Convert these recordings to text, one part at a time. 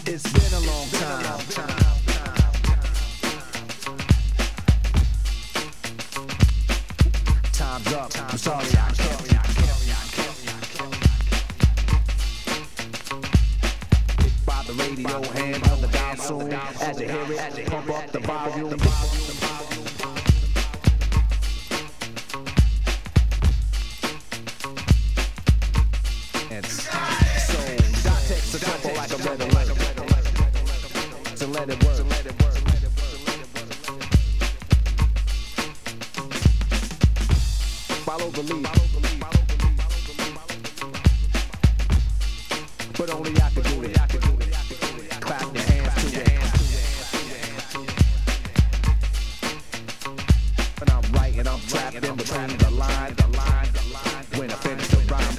It's been a long time. Time's up. I'm sorry I can't. By the radio, hand on the dial soon. As you hear it, pump up the volume. And so, dot text a couple like a red alert. To let it work. Follow the lead. But only I can do it. Clap your hands to it. When I'm writing, I'm trapped in between the line. When I finish the rhyme.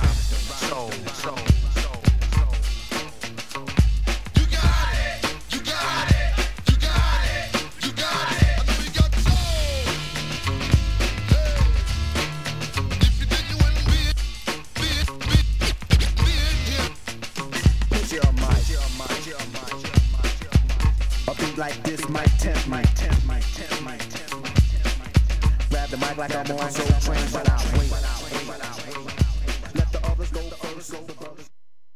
A beat like this might tempt me. Grab the mic like I'm on Soul Train, but I'll wait. Let the others go first.